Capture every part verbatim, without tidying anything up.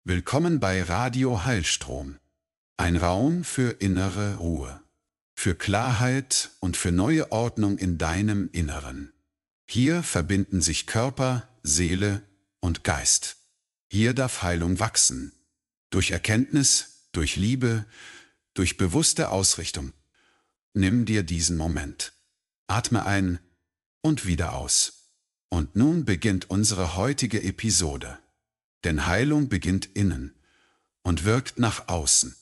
Willkommen bei Radio Heilstrom. Ein Raum für innere Ruhe, für Klarheit und für neue Ordnung in deinem Inneren. Hier verbinden sich Körper, Seele und Geist. Hier darf Heilung wachsen. Durch Erkenntnis, durch Liebe, durch bewusste Ausrichtung. Nimm dir diesen Moment. Atme ein und wieder aus. Und nun beginnt unsere heutige Episode. Denn Heilung beginnt innen und wirkt nach außen.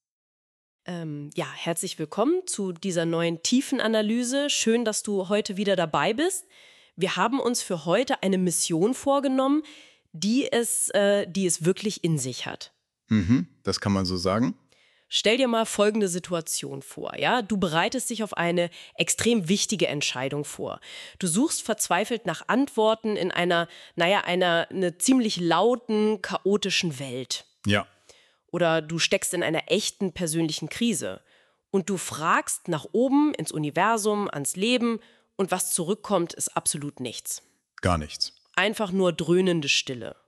Ähm, ja, herzlich willkommen zu dieser neuen Tiefenanalyse. Schön, dass du heute wieder dabei bist. Wir haben uns für heute eine Mission vorgenommen, die es, äh, die es wirklich in sich hat. Mhm, das kann man so sagen. Stell dir mal folgende Situation vor, ja? Du bereitest dich auf eine extrem wichtige Entscheidung vor. Du suchst verzweifelt nach Antworten in einer, naja, einer eine ziemlich lauten, chaotischen Welt. Ja. Oder du steckst in einer echten persönlichen Krise. Und du fragst nach oben, ins Universum, ans Leben, und was zurückkommt, ist absolut nichts. Gar nichts. Einfach nur dröhnende Stille.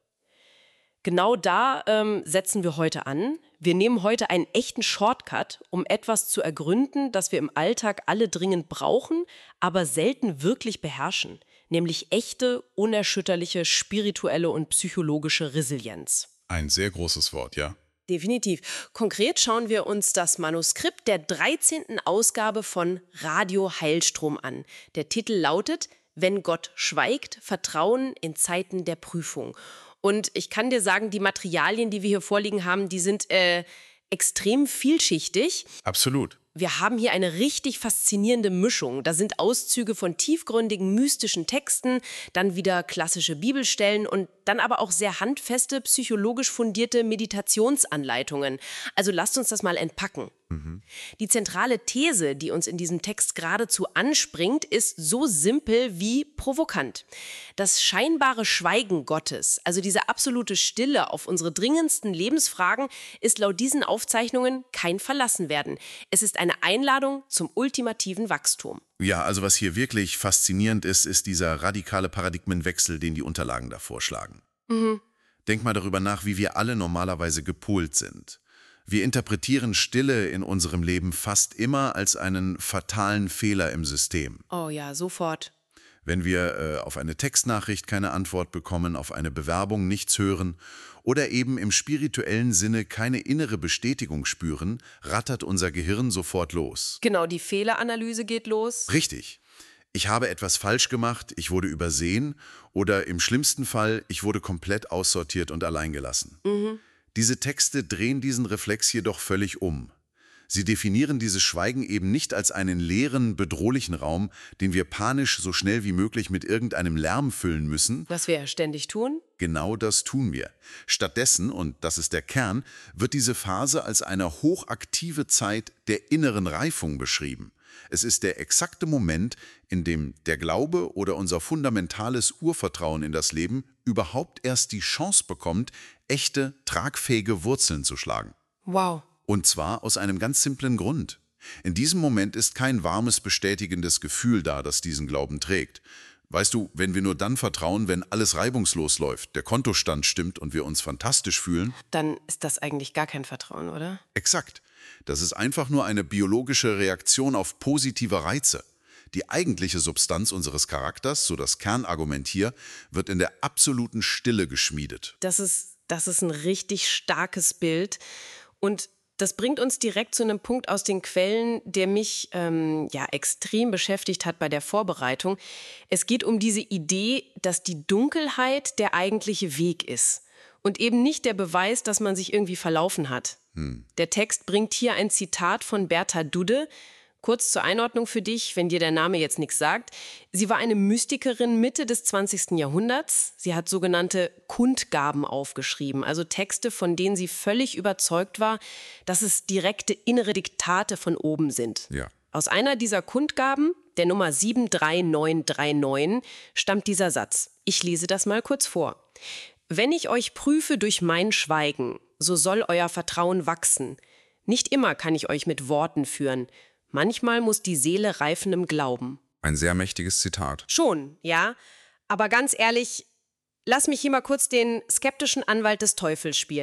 Genau da ähm, setzen wir heute an. Wir nehmen heute einen echten Shortcut, um etwas zu ergründen, das wir im Alltag alle dringend brauchen, aber selten wirklich beherrschen. Nämlich echte, unerschütterliche, spirituelle und psychologische Resilienz. Ein sehr großes Wort, ja. Definitiv. Konkret schauen wir uns das Manuskript der dreizehnten Ausgabe von Radio Heilstrom an. Der Titel lautet »Wenn Gott schweigt, Vertrauen in Zeiten der Prüfung«. Und ich kann dir sagen, die Materialien, die wir hier vorliegen haben, die sind äh, extrem vielschichtig. Absolut. Wir haben hier eine richtig faszinierende Mischung. Da sind Auszüge von tiefgründigen, mystischen Texten, dann wieder klassische Bibelstellen und dann aber auch sehr handfeste, psychologisch fundierte Meditationsanleitungen. Also lasst uns das mal entpacken. Mhm. Die zentrale These, die uns in diesem Text geradezu anspringt, ist so simpel wie provokant. Das scheinbare Schweigen Gottes, also diese absolute Stille auf unsere dringendsten Lebensfragen, ist laut diesen Aufzeichnungen kein Verlassenwerden. Es ist eine Einladung zum ultimativen Wachstum. Ja, also was hier wirklich faszinierend ist, ist dieser radikale Paradigmenwechsel, den die Unterlagen da vorschlagen. Mhm. Denk mal darüber nach, wie wir alle normalerweise gepolt sind. Wir interpretieren Stille in unserem Leben fast immer als einen fatalen Fehler im System. Oh ja, sofort. Wenn wir äh, auf eine Textnachricht keine Antwort bekommen, auf eine Bewerbung nichts hören oder eben im spirituellen Sinne keine innere Bestätigung spüren, rattert unser Gehirn sofort los. Genau, die Fehleranalyse geht los. Richtig. Ich habe etwas falsch gemacht, ich wurde übersehen oder im schlimmsten Fall, ich wurde komplett aussortiert und alleingelassen. Mhm. Diese Texte drehen diesen Reflex jedoch völlig um. Sie definieren dieses Schweigen eben nicht als einen leeren, bedrohlichen Raum, den wir panisch so schnell wie möglich mit irgendeinem Lärm füllen müssen. Was wir ja ständig tun. Genau das tun wir. Stattdessen, und das ist der Kern, wird diese Phase als eine hochaktive Zeit der inneren Reifung beschrieben. Es ist der exakte Moment, in dem der Glaube oder unser fundamentales Urvertrauen in das Leben überhaupt erst die Chance bekommt, echte, tragfähige Wurzeln zu schlagen. Wow. Und zwar aus einem ganz simplen Grund. In diesem Moment ist kein warmes, bestätigendes Gefühl da, das diesen Glauben trägt. Weißt du, wenn wir nur dann vertrauen, wenn alles reibungslos läuft, der Kontostand stimmt und wir uns fantastisch fühlen, dann ist das eigentlich gar kein Vertrauen, oder? Exakt. Das ist einfach nur eine biologische Reaktion auf positive Reize. Die eigentliche Substanz unseres Charakters, so das Kernargument hier, wird in der absoluten Stille geschmiedet. Das ist, das ist ein richtig starkes Bild. Und das bringt uns direkt zu einem Punkt aus den Quellen, der mich ähm, ja extrem beschäftigt hat bei der Vorbereitung. Es geht um diese Idee, dass die Dunkelheit der eigentliche Weg ist und eben nicht der Beweis, dass man sich irgendwie verlaufen hat. Hm. Der Text bringt hier ein Zitat von Berta Dudde. Kurz zur Einordnung für dich, wenn dir der Name jetzt nichts sagt. Sie war eine Mystikerin Mitte des zwanzigsten Jahrhunderts. Sie hat sogenannte Kundgaben aufgeschrieben, also Texte, von denen sie völlig überzeugt war, dass es direkte innere Diktate von oben sind. Ja. Aus einer dieser Kundgaben, der Nummer sieben drei neun drei neun, stammt dieser Satz. Ich lese das mal kurz vor. Wenn ich euch prüfe durch mein Schweigen, so soll euer Vertrauen wachsen. Nicht immer kann ich euch mit Worten führen. Manchmal muss die Seele reifen im Glauben. Ein sehr mächtiges Zitat. Schon, ja. Aber ganz ehrlich, lass mich hier mal kurz den skeptischen Anwalt des Teufels spielen.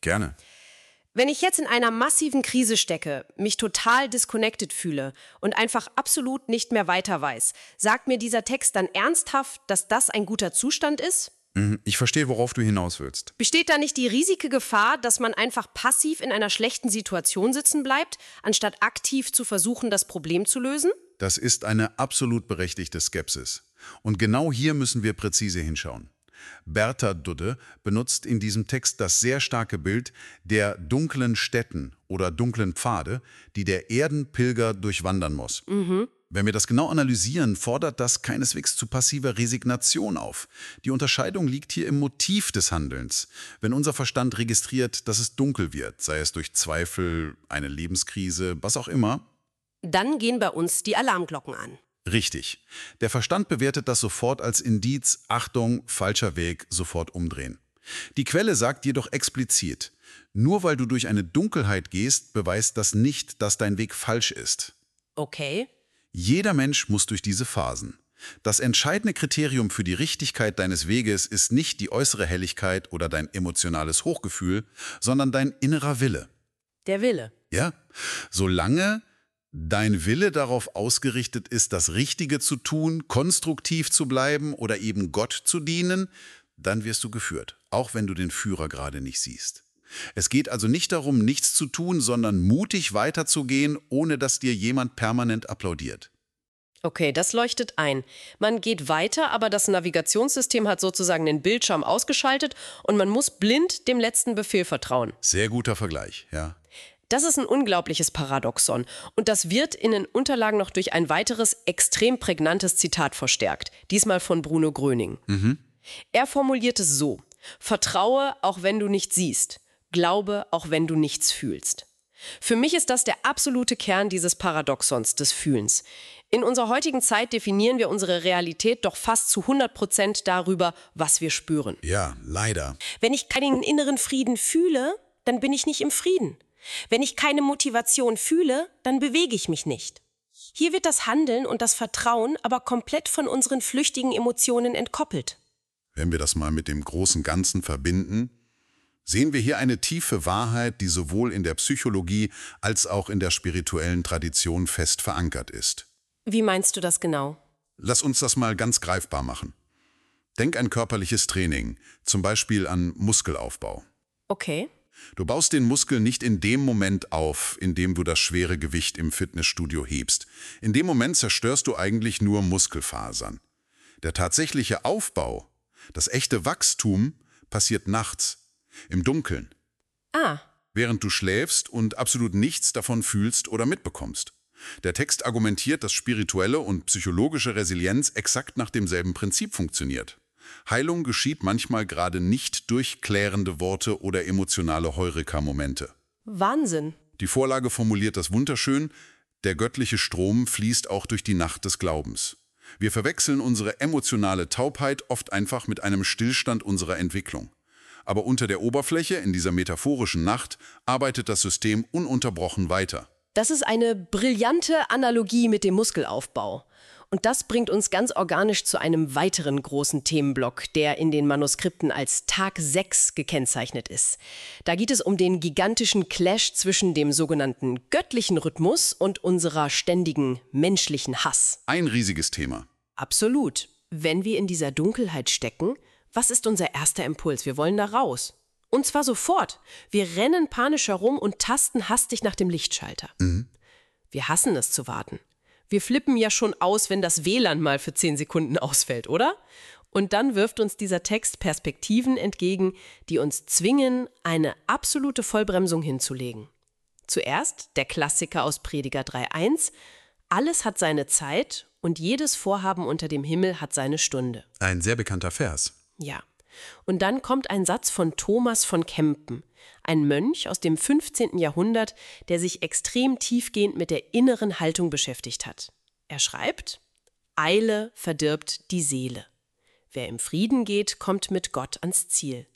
Gerne. Wenn ich jetzt in einer massiven Krise stecke, mich total disconnected fühle und einfach absolut nicht mehr weiter weiß, sagt mir dieser Text dann ernsthaft, dass das ein guter Zustand ist? Mhm, ich verstehe, worauf du hinaus willst. Besteht da nicht die riesige Gefahr, dass man einfach passiv in einer schlechten Situation sitzen bleibt, anstatt aktiv zu versuchen, das Problem zu lösen? Das ist eine absolut berechtigte Skepsis. Und genau hier müssen wir präzise hinschauen. Bertha Dudde benutzt in diesem Text das sehr starke Bild der dunklen Stätten oder dunklen Pfade, die der Erdenpilger durchwandern muss. Mhm. Wenn wir das genau analysieren, fordert das keineswegs zu passiver Resignation auf. Die Unterscheidung liegt hier im Motiv des Handelns. Wenn unser Verstand registriert, dass es dunkel wird, sei es durch Zweifel, eine Lebenskrise, was auch immer, dann gehen bei uns die Alarmglocken an. Richtig. Der Verstand bewertet das sofort als Indiz, Achtung, falscher Weg, sofort umdrehen. Die Quelle sagt jedoch explizit, nur weil du durch eine Dunkelheit gehst, beweist das nicht, dass dein Weg falsch ist. Okay. Jeder Mensch muss durch diese Phasen. Das entscheidende Kriterium für die Richtigkeit deines Weges ist nicht die äußere Helligkeit oder dein emotionales Hochgefühl, sondern dein innerer Wille. Der Wille. Ja? Solange dein Wille darauf ausgerichtet ist, das Richtige zu tun, konstruktiv zu bleiben oder eben Gott zu dienen, dann wirst du geführt, auch wenn du den Führer gerade nicht siehst. Es geht also nicht darum, nichts zu tun, sondern mutig weiterzugehen, ohne dass dir jemand permanent applaudiert. Okay, das leuchtet ein. Man geht weiter, aber das Navigationssystem hat sozusagen den Bildschirm ausgeschaltet und man muss blind dem letzten Befehl vertrauen. Sehr guter Vergleich, ja. Das ist ein unglaubliches Paradoxon. Und das wird in den Unterlagen noch durch ein weiteres, extrem prägnantes Zitat verstärkt. Diesmal von Bruno Gröning. Mhm. Er formuliert es so: Vertraue, auch wenn du nichts siehst. Glaube, auch wenn du nichts fühlst. Für mich ist das der absolute Kern dieses Paradoxons, des Fühlens. In unserer heutigen Zeit definieren wir unsere Realität doch fast zu hundert Prozent darüber, was wir spüren. Ja, leider. Wenn ich keinen inneren Frieden fühle, dann bin ich nicht im Frieden. Wenn ich keine Motivation fühle, dann bewege ich mich nicht. Hier wird das Handeln und das Vertrauen aber komplett von unseren flüchtigen Emotionen entkoppelt. Wenn wir das mal mit dem großen Ganzen verbinden, sehen wir hier eine tiefe Wahrheit, die sowohl in der Psychologie als auch in der spirituellen Tradition fest verankert ist. Wie meinst du das genau? Lass uns das mal ganz greifbar machen. Denk an körperliches Training, zum Beispiel an Muskelaufbau. Okay. Du baust den Muskel nicht in dem Moment auf, in dem du das schwere Gewicht im Fitnessstudio hebst. In dem Moment zerstörst du eigentlich nur Muskelfasern. Der tatsächliche Aufbau, das echte Wachstum, passiert nachts, im Dunkeln. Ah. Während du schläfst und absolut nichts davon fühlst oder mitbekommst. Der Text argumentiert, dass spirituelle und psychologische Resilienz exakt nach demselben Prinzip funktioniert. Heilung geschieht manchmal gerade nicht durch klärende Worte oder emotionale Heureka-Momente. Wahnsinn. Die Vorlage formuliert das wunderschön: Der göttliche Strom fließt auch durch die Nacht des Glaubens. Wir verwechseln unsere emotionale Taubheit oft einfach mit einem Stillstand unserer Entwicklung. Aber unter der Oberfläche, in dieser metaphorischen Nacht, arbeitet das System ununterbrochen weiter. Das ist eine brillante Analogie mit dem Muskelaufbau. Und das bringt uns ganz organisch zu einem weiteren großen Themenblock, der in den Manuskripten als Tag sechs gekennzeichnet ist. Da geht es um den gigantischen Clash zwischen dem sogenannten göttlichen Rhythmus und unserer ständigen menschlichen Hass. Ein riesiges Thema. Absolut. Wenn wir in dieser Dunkelheit stecken, was ist unser erster Impuls? Wir wollen da raus. Und zwar sofort. Wir rennen panisch herum und tasten hastig nach dem Lichtschalter. Mhm. Wir hassen es zu warten. Wir flippen ja schon aus, wenn das W L A N mal für zehn Sekunden ausfällt, oder? Und dann wirft uns dieser Text Perspektiven entgegen, die uns zwingen, eine absolute Vollbremsung hinzulegen. Zuerst der Klassiker aus Prediger drei Punkt eins: Alles hat seine Zeit und jedes Vorhaben unter dem Himmel hat seine Stunde. Ein sehr bekannter Vers. Ja. Und dann kommt ein Satz von Thomas von Kempen, ein Mönch aus dem fünfzehnten Jahrhundert, der sich extrem tiefgehend mit der inneren Haltung beschäftigt hat. Er schreibt: Eile verdirbt die Seele. Wer im Frieden geht, kommt mit Gott ans Ziel.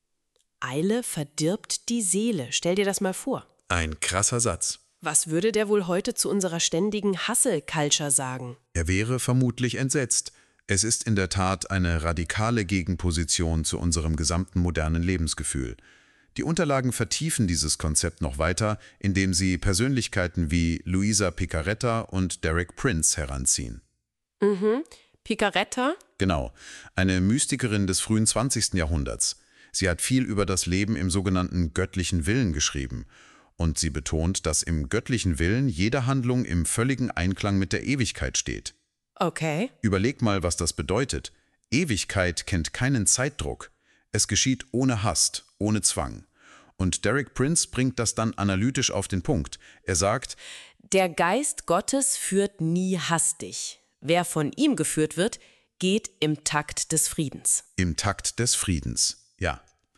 Eile verdirbt die Seele. Stell dir das mal vor. Ein krasser Satz. Was würde der wohl heute zu unserer ständigen Hustle-Culture sagen? Er wäre vermutlich entsetzt. Es ist in der Tat eine radikale Gegenposition zu unserem gesamten modernen Lebensgefühl. Die Unterlagen vertiefen dieses Konzept noch weiter, indem sie Persönlichkeiten wie Luisa Picaretta und Derek Prince heranziehen. Mhm. Picaretta? Genau, eine Mystikerin des frühen zwanzigsten Jahrhunderts. Sie hat viel über das Leben im sogenannten göttlichen Willen geschrieben. Und sie betont, dass im göttlichen Willen jede Handlung im völligen Einklang mit der Ewigkeit steht. Okay. Überleg mal, was das bedeutet. Ewigkeit kennt keinen Zeitdruck. Es geschieht ohne Hast, ohne Zwang. Und Derek Prince bringt das dann analytisch auf den Punkt. Er sagt, der Geist Gottes führt nie hastig. Wer von ihm geführt wird, geht im Takt des Friedens. Im Takt des Friedens, ja.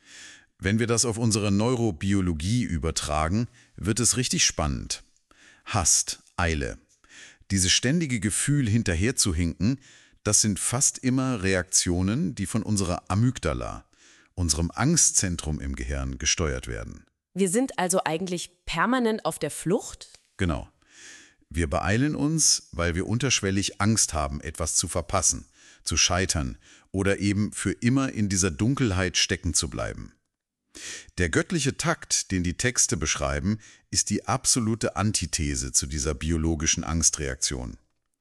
Wenn wir das auf unsere Neurobiologie übertragen, wird es richtig spannend. Hast, Eile. Dieses ständige Gefühl, hinterherzuhinken, das sind fast immer Reaktionen, die von unserer Amygdala, unserem Angstzentrum im Gehirn, gesteuert werden. Wir sind also eigentlich permanent auf der Flucht? Genau. Wir beeilen uns, weil wir unterschwellig Angst haben, etwas zu verpassen, zu scheitern oder eben für immer in dieser Dunkelheit stecken zu bleiben. Der göttliche Takt, den die Texte beschreiben, ist die absolute Antithese zu dieser biologischen Angstreaktion.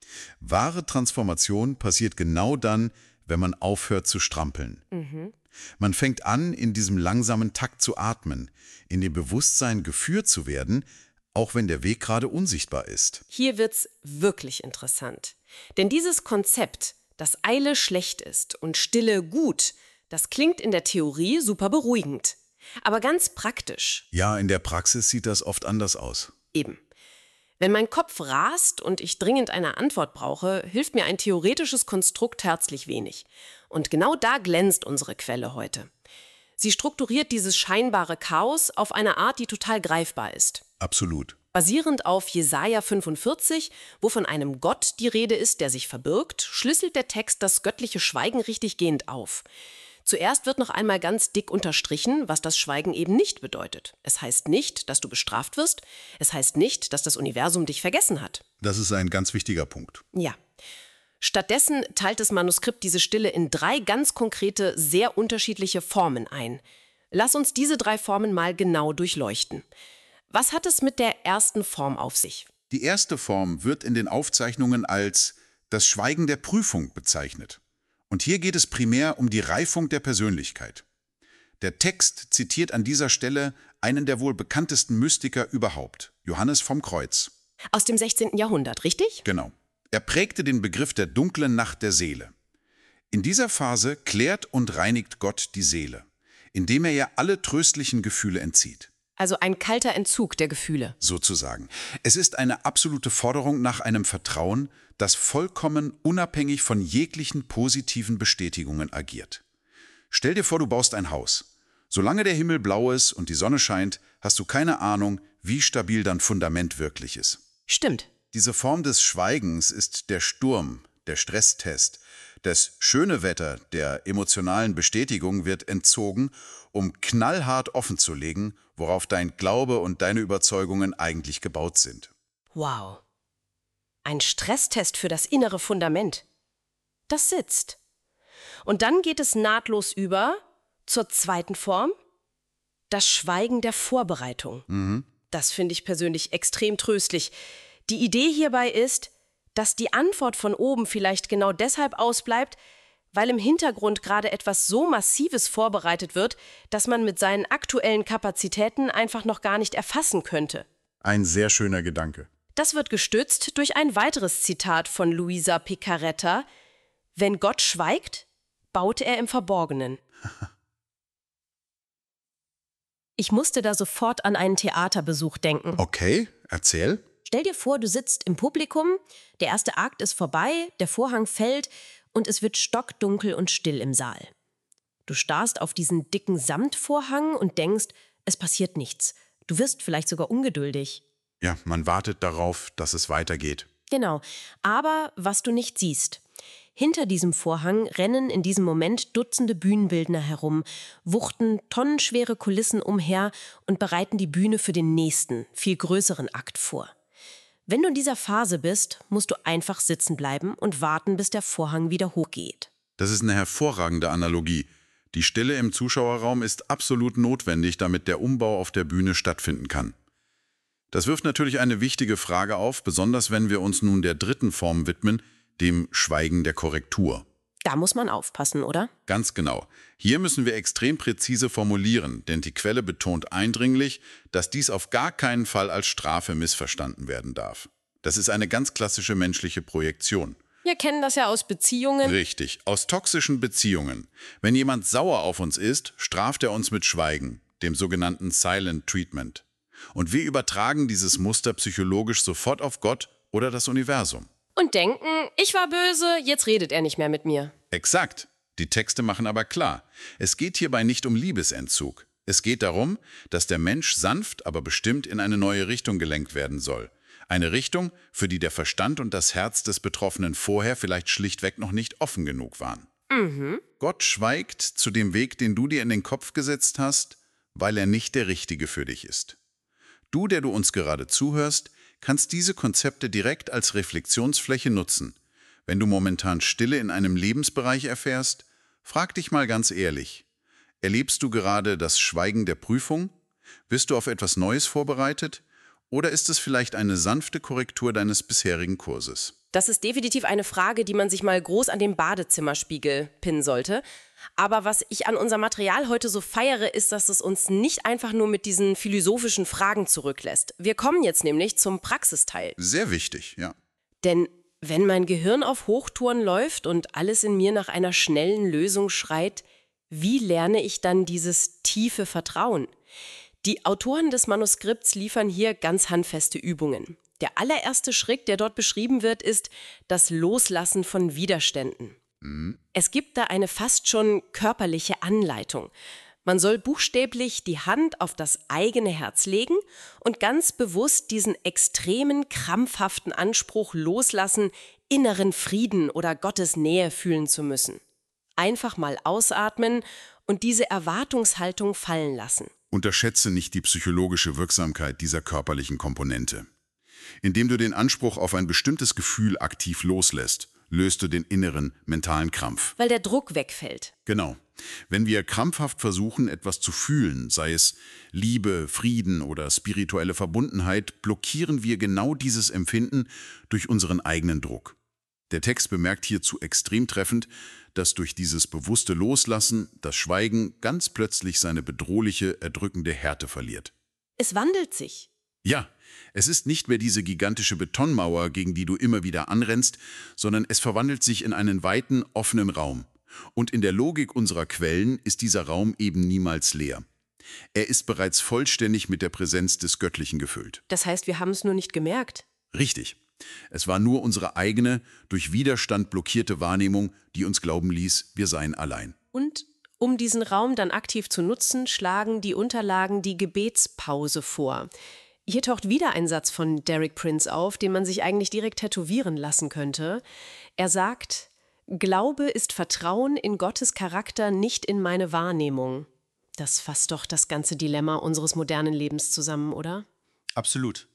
Wahre Transformation passiert genau dann, wenn man aufhört zu strampeln. Mhm. Man fängt an, in diesem langsamen Takt zu atmen, in dem Bewusstsein geführt zu werden, auch wenn der Weg gerade unsichtbar ist. Hier wird's wirklich interessant. Denn dieses Konzept, dass Eile schlecht ist und Stille gut, das klingt in der Theorie super beruhigend. Aber ganz praktisch. Ja, in der Praxis sieht das oft anders aus. Eben. Wenn mein Kopf rast und ich dringend eine Antwort brauche, hilft mir ein theoretisches Konstrukt herzlich wenig. Und genau da glänzt unsere Quelle heute. Sie strukturiert dieses scheinbare Chaos auf eine Art, die total greifbar ist. Absolut. Basierend auf Jesaja fünfundvierzig, wo von einem Gott die Rede ist, der sich verbirgt, schlüsselt der Text das göttliche Schweigen richtiggehend auf. Zuerst wird noch einmal ganz dick unterstrichen, was das Schweigen eben nicht bedeutet. Es heißt nicht, dass du bestraft wirst. Es heißt nicht, dass das Universum dich vergessen hat. Das ist ein ganz wichtiger Punkt. Ja. Stattdessen teilt das Manuskript diese Stille in drei ganz konkrete, sehr unterschiedliche Formen ein. Lass uns diese drei Formen mal genau durchleuchten. Was hat es mit der ersten Form auf sich? Die erste Form wird in den Aufzeichnungen als das Schweigen der Prüfung bezeichnet. Und hier geht es primär um die Reifung der Persönlichkeit. Der Text zitiert an dieser Stelle einen der wohl bekanntesten Mystiker überhaupt, Johannes vom Kreuz. Aus dem sechzehnten Jahrhundert, richtig? Genau. Er prägte den Begriff der dunklen Nacht der Seele. In dieser Phase klärt und reinigt Gott die Seele, indem er ihr alle tröstlichen Gefühle entzieht. Also ein kalter Entzug der Gefühle. Sozusagen. Es ist eine absolute Forderung nach einem Vertrauen, das vollkommen unabhängig von jeglichen positiven Bestätigungen agiert. Stell dir vor, du baust ein Haus. Solange der Himmel blau ist und die Sonne scheint, hast du keine Ahnung, wie stabil dein Fundament wirklich ist. Stimmt. Diese Form des Schweigens ist der Sturm, der Stresstest. Das schöne Wetter der emotionalen Bestätigung wird entzogen, um knallhart offenzulegen, worauf dein Glaube und deine Überzeugungen eigentlich gebaut sind. Wow. Ein Stresstest für das innere Fundament. Das sitzt. Und dann geht es nahtlos über zur zweiten Form, das Schweigen der Vorbereitung. Mhm. Das finde ich persönlich extrem tröstlich. Die Idee hierbei ist, dass die Antwort von oben vielleicht genau deshalb ausbleibt, weil im Hintergrund gerade etwas so Massives vorbereitet wird, dass man mit seinen aktuellen Kapazitäten einfach noch gar nicht erfassen könnte. Ein sehr schöner Gedanke. Das wird gestützt durch ein weiteres Zitat von Luisa Picaretta: Wenn Gott schweigt, baut er im Verborgenen. Ich musste da sofort an einen Theaterbesuch denken. Okay, erzähl. Stell dir vor, du sitzt im Publikum, der erste Akt ist vorbei, der Vorhang fällt und es wird stockdunkel und still im Saal. Du starrst auf diesen dicken Samtvorhang und denkst, es passiert nichts. Du wirst vielleicht sogar ungeduldig. Ja, man wartet darauf, dass es weitergeht. Genau, aber was du nicht siehst. Hinter diesem Vorhang rennen in diesem Moment Dutzende Bühnenbildner herum, wuchten tonnenschwere Kulissen umher und bereiten die Bühne für den nächsten, viel größeren Akt vor. Wenn du in dieser Phase bist, musst du einfach sitzen bleiben und warten, bis der Vorhang wieder hochgeht. Das ist eine hervorragende Analogie. Die Stille im Zuschauerraum ist absolut notwendig, damit der Umbau auf der Bühne stattfinden kann. Das wirft natürlich eine wichtige Frage auf, besonders wenn wir uns nun der dritten Form widmen, dem Schweigen der Korrektur. Da muss man aufpassen, oder? Ganz genau. Hier müssen wir extrem präzise formulieren, denn die Quelle betont eindringlich, dass dies auf gar keinen Fall als Strafe missverstanden werden darf. Das ist eine ganz klassische menschliche Projektion. Wir kennen das ja aus Beziehungen. Richtig, aus toxischen Beziehungen. Wenn jemand sauer auf uns ist, straft er uns mit Schweigen, dem sogenannten Silent Treatment. Und wir übertragen dieses Muster psychologisch sofort auf Gott oder das Universum. Und denken, ich war böse, jetzt redet er nicht mehr mit mir. Exakt. Die Texte machen aber klar, es geht hierbei nicht um Liebesentzug. Es geht darum, dass der Mensch sanft, aber bestimmt in eine neue Richtung gelenkt werden soll. Eine Richtung, für die der Verstand und das Herz des Betroffenen vorher vielleicht schlichtweg noch nicht offen genug waren. Mhm. Gott schweigt zu dem Weg, den du dir in den Kopf gesetzt hast, weil er nicht der richtige für dich ist. Du, der du uns gerade zuhörst, kannst diese Konzepte direkt als Reflexionsfläche nutzen. Wenn du momentan Stille in einem Lebensbereich erfährst, frag dich mal ganz ehrlich, erlebst du gerade das Schweigen der Prüfung? Bist du auf etwas Neues vorbereitet? Oder ist es vielleicht eine sanfte Korrektur deines bisherigen Kurses? Das ist definitiv eine Frage, die man sich mal groß an den Badezimmerspiegel pinnen sollte. Aber was ich an unserem Material heute so feiere, ist, dass es uns nicht einfach nur mit diesen philosophischen Fragen zurücklässt. Wir kommen jetzt nämlich zum Praxisteil. Sehr wichtig, ja. Denn wenn mein Gehirn auf Hochtouren läuft und alles in mir nach einer schnellen Lösung schreit, wie lerne ich dann dieses tiefe Vertrauen? Die Autoren des Manuskripts liefern hier ganz handfeste Übungen. Der allererste Schritt, der dort beschrieben wird, ist das Loslassen von Widerständen. Mhm. Es gibt da eine fast schon körperliche Anleitung. Man soll buchstäblich die Hand auf das eigene Herz legen und ganz bewusst diesen extremen, krampfhaften Anspruch loslassen, inneren Frieden oder Gottes Nähe fühlen zu müssen. Einfach mal ausatmen und diese Erwartungshaltung fallen lassen. Unterschätze nicht die psychologische Wirksamkeit dieser körperlichen Komponente. Indem du den Anspruch auf ein bestimmtes Gefühl aktiv loslässt, löst du den inneren, mentalen Krampf. Weil der Druck wegfällt. Genau. Wenn wir krampfhaft versuchen, etwas zu fühlen, sei es Liebe, Frieden oder spirituelle Verbundenheit, blockieren wir genau dieses Empfinden durch unseren eigenen Druck. Der Text bemerkt hierzu extrem treffend, dass durch dieses bewusste Loslassen das Schweigen ganz plötzlich seine bedrohliche, erdrückende Härte verliert. Es wandelt sich. Ja, es ist nicht mehr diese gigantische Betonmauer, gegen die du immer wieder anrennst, sondern es verwandelt sich in einen weiten, offenen Raum. Und in der Logik unserer Quellen ist dieser Raum eben niemals leer. Er ist bereits vollständig mit der Präsenz des Göttlichen gefüllt. Das heißt, wir haben es nur nicht gemerkt. Richtig. Es war nur unsere eigene, durch Widerstand blockierte Wahrnehmung, die uns glauben ließ, wir seien allein. Und um diesen Raum dann aktiv zu nutzen, schlagen die Unterlagen die Gebetspause vor. Hier taucht wieder ein Satz von Derek Prince auf, den man sich eigentlich direkt tätowieren lassen könnte. Er sagt: Glaube ist Vertrauen in Gottes Charakter, nicht in meine Wahrnehmung. Das fasst doch das ganze Dilemma unseres modernen Lebens zusammen, oder? Absolut.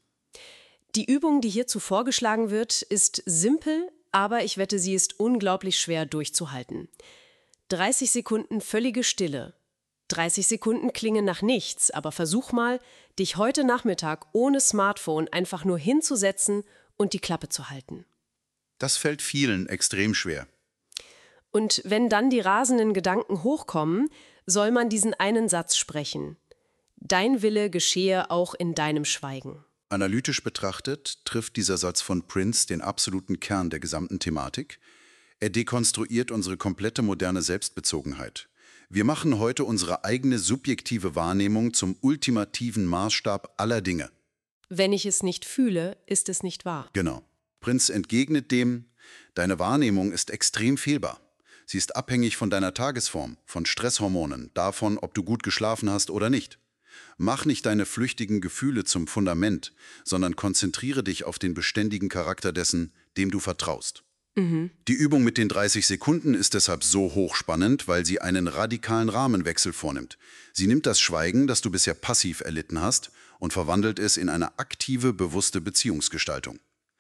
Die Übung, die hierzu vorgeschlagen wird, ist simpel, aber ich wette, sie ist unglaublich schwer durchzuhalten. dreißig Sekunden völlige Stille. dreißig Sekunden klingen nach nichts, aber versuch mal, dich heute Nachmittag ohne Smartphone einfach nur hinzusetzen und die Klappe zu halten. Das fällt vielen extrem schwer. Und wenn dann die rasenden Gedanken hochkommen, soll man diesen einen Satz sprechen. Dein Wille geschehe auch in deinem Schweigen. Analytisch betrachtet trifft dieser Satz von Prince den absoluten Kern der gesamten Thematik. Er dekonstruiert unsere komplette moderne Selbstbezogenheit. Wir machen heute unsere eigene subjektive Wahrnehmung zum ultimativen Maßstab aller Dinge. Wenn ich es nicht fühle, ist es nicht wahr. Genau. Prince entgegnet dem, deine Wahrnehmung ist extrem fehlbar. Sie ist abhängig von deiner Tagesform, von Stresshormonen, davon, ob du gut geschlafen hast oder nicht. Mach nicht deine flüchtigen Gefühle zum Fundament, sondern konzentriere dich auf den beständigen Charakter dessen, dem du vertraust. Mhm. Die Übung mit den dreißig Sekunden ist deshalb so hochspannend, weil sie einen radikalen Rahmenwechsel vornimmt. Sie nimmt das Schweigen, das du bisher passiv erlitten hast, und verwandelt es in eine aktive, bewusste Beziehungsgestaltung.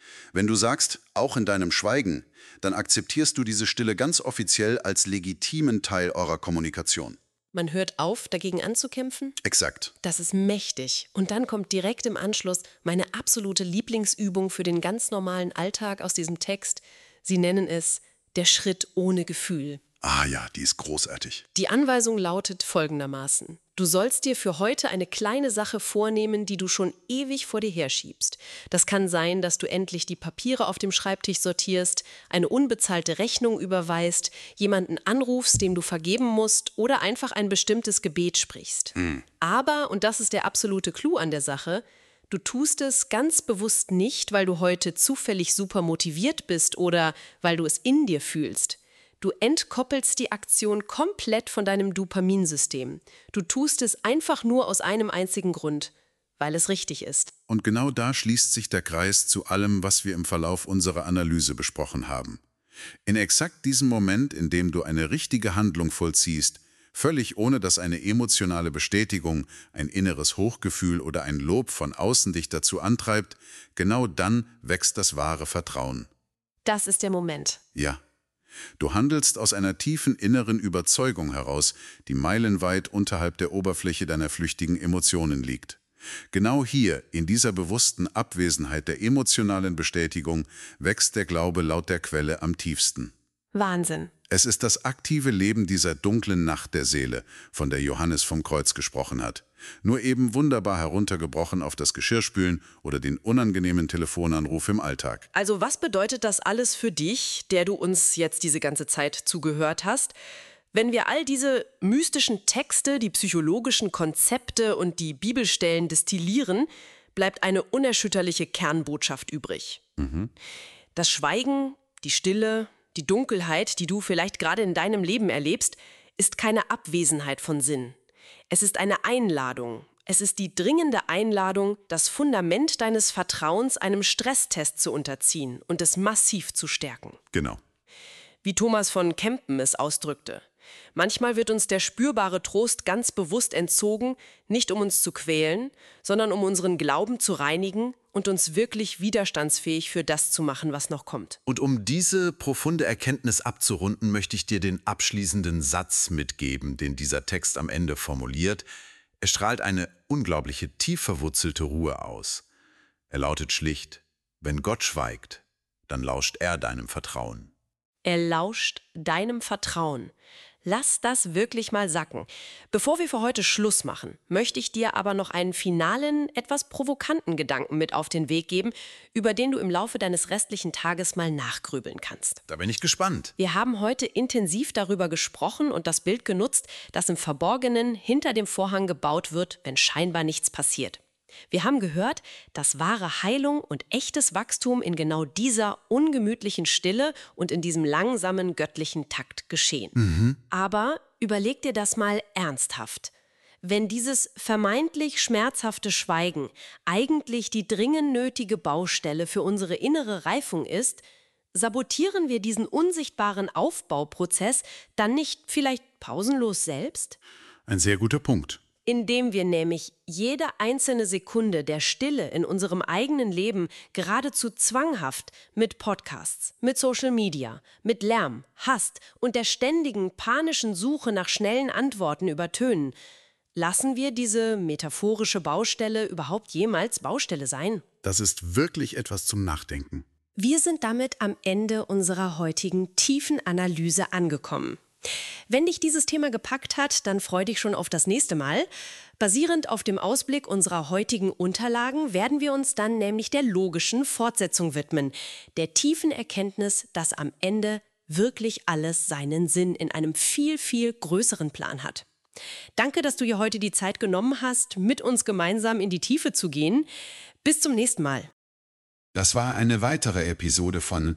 Wenn du sagst, auch in deinem Schweigen, dann akzeptierst du diese Stille ganz offiziell als legitimen Teil eurer Kommunikation. Man hört auf, dagegen anzukämpfen? Exakt. Das ist mächtig. Und dann kommt direkt im Anschluss meine absolute Lieblingsübung für den ganz normalen Alltag aus diesem Text. Sie nennen es der Schritt ohne Gefühl. Ah ja, die ist großartig. Die Anweisung lautet folgendermaßen: Du sollst dir für heute eine kleine Sache vornehmen, die du schon ewig vor dir herschiebst. Das kann sein, dass du endlich die Papiere auf dem Schreibtisch sortierst, eine unbezahlte Rechnung überweist, jemanden anrufst, dem du vergeben musst oder einfach ein bestimmtes Gebet sprichst. Mhm. Aber, und das ist der absolute Clou an der Sache, du tust es ganz bewusst nicht, weil du heute zufällig super motiviert bist oder weil du es in dir fühlst. Du entkoppelst die Aktion komplett von deinem Dopaminsystem. Du tust es einfach nur aus einem einzigen Grund, weil es richtig ist. Und genau da schließt sich der Kreis zu allem, was wir im Verlauf unserer Analyse besprochen haben. In exakt diesem Moment, in dem du eine richtige Handlung vollziehst, völlig ohne dass eine emotionale Bestätigung, ein inneres Hochgefühl oder ein Lob von außen dich dazu antreibt, genau dann wächst das wahre Vertrauen. Das ist der Moment. Ja. Du handelst aus einer tiefen inneren Überzeugung heraus, die meilenweit unterhalb der Oberfläche deiner flüchtigen Emotionen liegt. Genau hier, in dieser bewussten Abwesenheit der emotionalen Bestätigung, wächst der Glaube laut der Quelle am tiefsten. Wahnsinn. Es ist das aktive Leben dieser dunklen Nacht der Seele, von der Johannes vom Kreuz gesprochen hat. Nur eben wunderbar heruntergebrochen auf das Geschirrspülen oder den unangenehmen Telefonanruf im Alltag. Also was bedeutet das alles für dich, der du uns jetzt diese ganze Zeit zugehört hast? Wenn wir all diese mystischen Texte, die psychologischen Konzepte und die Bibelstellen destillieren, bleibt eine unerschütterliche Kernbotschaft übrig. Mhm. Das Schweigen, die Stille, die Dunkelheit, die du vielleicht gerade in deinem Leben erlebst, ist keine Abwesenheit von Sinn. Es ist eine Einladung. Es ist die dringende Einladung, das Fundament deines Vertrauens einem Stresstest zu unterziehen und es massiv zu stärken. Genau. Wie Thomas von Kempen es ausdrückte: Manchmal wird uns der spürbare Trost ganz bewusst entzogen, nicht um uns zu quälen, sondern um unseren Glauben zu reinigen und uns wirklich widerstandsfähig für das zu machen, was noch kommt. Und um diese profunde Erkenntnis abzurunden, möchte ich dir den abschließenden Satz mitgeben, den dieser Text am Ende formuliert. Er strahlt eine unglaubliche, tief verwurzelte Ruhe aus. Er lautet schlicht: Wenn Gott schweigt, dann lauscht er deinem Vertrauen. Er lauscht deinem Vertrauen. Lass das wirklich mal sacken. Bevor wir für heute Schluss machen, möchte ich dir aber noch einen finalen, etwas provokanten Gedanken mit auf den Weg geben, über den du im Laufe deines restlichen Tages mal nachgrübeln kannst. Da bin ich gespannt. Wir haben heute intensiv darüber gesprochen und das Bild genutzt, das im Verborgenen hinter dem Vorhang gebaut wird, wenn scheinbar nichts passiert. Wir haben gehört, dass wahre Heilung und echtes Wachstum in genau dieser ungemütlichen Stille und in diesem langsamen göttlichen Takt geschehen. Mhm. Aber überleg dir das mal ernsthaft. Wenn dieses vermeintlich schmerzhafte Schweigen eigentlich die dringend nötige Baustelle für unsere innere Reifung ist, sabotieren wir diesen unsichtbaren Aufbauprozess dann nicht vielleicht pausenlos selbst? Ein sehr guter Punkt. Indem wir nämlich jede einzelne Sekunde der Stille in unserem eigenen Leben geradezu zwanghaft mit Podcasts, mit Social Media, mit Lärm, Hass und der ständigen panischen Suche nach schnellen Antworten übertönen, lassen wir diese metaphorische Baustelle überhaupt jemals Baustelle sein? Das ist wirklich etwas zum Nachdenken. Wir sind damit am Ende unserer heutigen tiefen Analyse angekommen. Wenn dich dieses Thema gepackt hat, dann freu dich schon auf das nächste Mal. Basierend auf dem Ausblick unserer heutigen Unterlagen werden wir uns dann nämlich der logischen Fortsetzung widmen, der tiefen Erkenntnis, dass am Ende wirklich alles seinen Sinn in einem viel, viel größeren Plan hat. Danke, dass du dir heute die Zeit genommen hast, mit uns gemeinsam in die Tiefe zu gehen. Bis zum nächsten Mal. Das war eine weitere Episode von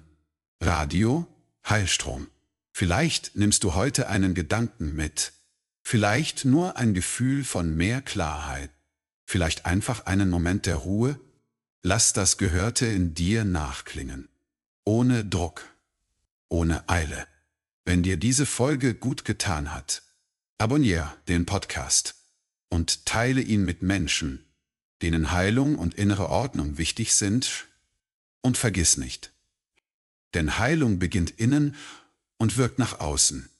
Radio Heilstrom. Vielleicht nimmst du heute einen Gedanken mit. Vielleicht nur ein Gefühl von mehr Klarheit. Vielleicht einfach einen Moment der Ruhe. Lass das Gehörte in dir nachklingen. Ohne Druck. Ohne Eile. Wenn dir diese Folge gut getan hat, abonniere den Podcast und teile ihn mit Menschen, denen Heilung und innere Ordnung wichtig sind. Und vergiss nicht, denn Heilung beginnt innen und wirkt nach außen.